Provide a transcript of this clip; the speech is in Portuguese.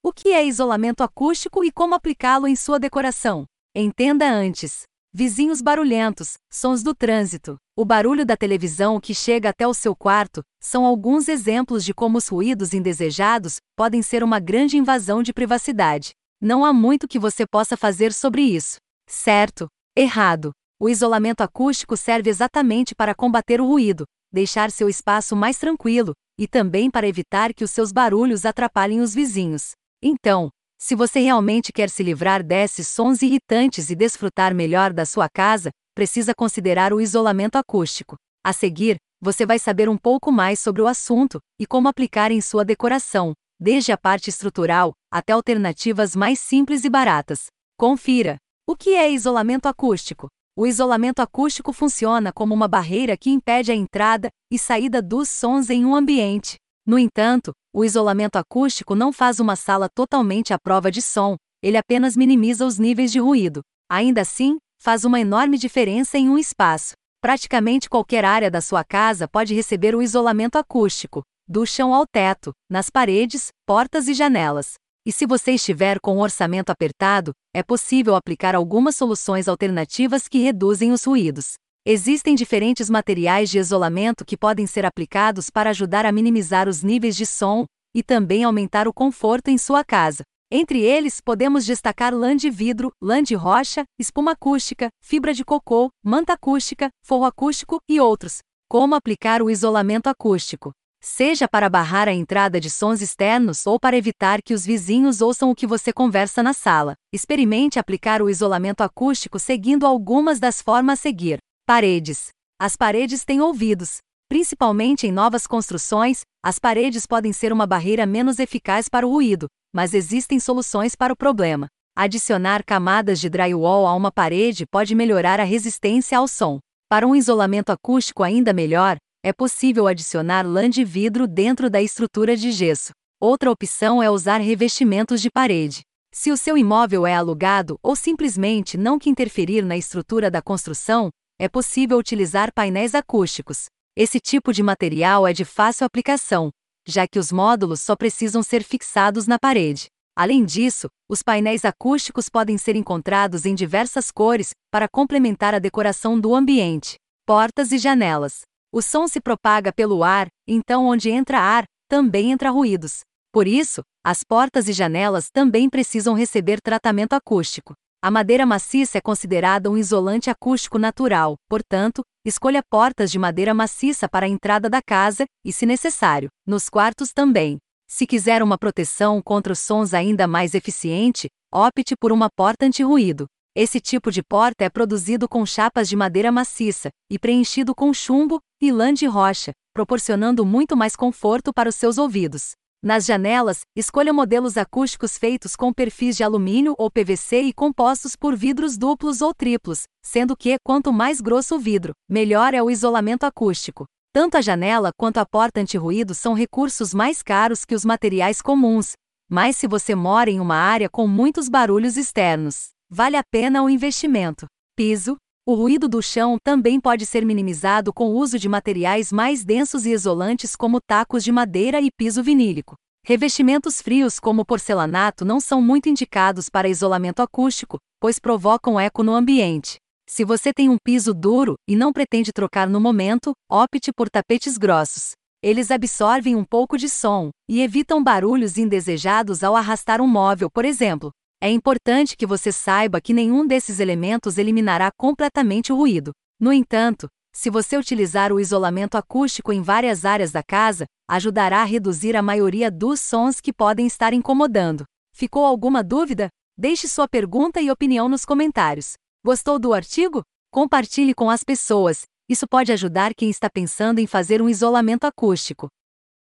O que é isolamento acústico e como aplicá-lo em sua decoração? Entenda antes. Vizinhos barulhentos, sons do trânsito, o barulho da televisão que chega até o seu quarto, são alguns exemplos de como os ruídos indesejados podem ser uma grande invasão de privacidade. Não há muito que você possa fazer sobre isso. Certo? Errado. O isolamento acústico serve exatamente para combater o ruído, deixar seu espaço mais tranquilo, e também para evitar que os seus barulhos atrapalhem os vizinhos. Então, se você realmente quer se livrar desses sons irritantes e desfrutar melhor da sua casa, precisa considerar o isolamento acústico. A seguir, você vai saber um pouco mais sobre o assunto e como aplicar em sua decoração, desde a parte estrutural até alternativas mais simples e baratas. Confira! O que é isolamento acústico? O isolamento acústico funciona como uma barreira que impede a entrada e saída dos sons em um ambiente. No entanto, o isolamento acústico não faz uma sala totalmente à prova de som, ele apenas minimiza os níveis de ruído. Ainda assim, faz uma enorme diferença em um espaço. Praticamente qualquer área da sua casa pode receber o isolamento acústico, do chão ao teto, nas paredes, portas e janelas. E se você estiver com um orçamento apertado, é possível aplicar algumas soluções alternativas que reduzem os ruídos. Existem diferentes materiais de isolamento que podem ser aplicados para ajudar a minimizar os níveis de som e também aumentar o conforto em sua casa. Entre eles, podemos destacar lã de vidro, lã de rocha, espuma acústica, fibra de cocô, manta acústica, forro acústico e outros. Como aplicar o isolamento acústico? Seja para barrar a entrada de sons externos ou para evitar que os vizinhos ouçam o que você conversa na sala, experimente aplicar o isolamento acústico seguindo algumas das formas a seguir. Paredes. As paredes têm ouvidos. Principalmente em novas construções, as paredes podem ser uma barreira menos eficaz para o ruído, mas existem soluções para o problema. Adicionar camadas de drywall a uma parede pode melhorar a resistência ao som. Para um isolamento acústico ainda melhor, é possível adicionar lã de vidro dentro da estrutura de gesso. Outra opção é usar revestimentos de parede. Se o seu imóvel é alugado ou simplesmente não quer interferir na estrutura da construção, é possível utilizar painéis acústicos. Esse tipo de material é de fácil aplicação, já que os módulos só precisam ser fixados na parede. Além disso, os painéis acústicos podem ser encontrados em diversas cores para complementar a decoração do ambiente. Portas e janelas. O som se propaga pelo ar, então onde entra ar, também entra ruídos. Por isso, as portas e janelas também precisam receber tratamento acústico. A madeira maciça é considerada um isolante acústico natural, portanto, escolha portas de madeira maciça para a entrada da casa e, se necessário, nos quartos também. Se quiser uma proteção contra os sons ainda mais eficiente, opte por uma porta anti-ruído. Esse tipo de porta é produzido com chapas de madeira maciça e preenchido com chumbo e lã de rocha, proporcionando muito mais conforto para os seus ouvidos. Nas janelas, escolha modelos acústicos feitos com perfis de alumínio ou PVC e compostos por vidros duplos ou triplos, sendo que, quanto mais grosso o vidro, melhor é o isolamento acústico. Tanto a janela quanto a porta anti-ruído são recursos mais caros que os materiais comuns, mas se você mora em uma área com muitos barulhos externos, vale a pena o investimento. Piso. O ruído do chão também pode ser minimizado com o uso de materiais mais densos e isolantes como tacos de madeira e piso vinílico. Revestimentos frios como porcelanato não são muito indicados para isolamento acústico, pois provocam eco no ambiente. Se você tem um piso duro e não pretende trocar no momento, opte por tapetes grossos. Eles absorvem um pouco de som e evitam barulhos indesejados ao arrastar um móvel, por exemplo. É importante que você saiba que nenhum desses elementos eliminará completamente o ruído. No entanto, se você utilizar o isolamento acústico em várias áreas da casa, ajudará a reduzir a maioria dos sons que podem estar incomodando. Ficou alguma dúvida? Deixe sua pergunta e opinião nos comentários. Gostou do artigo? Compartilhe com as pessoas. Isso pode ajudar quem está pensando em fazer um isolamento acústico.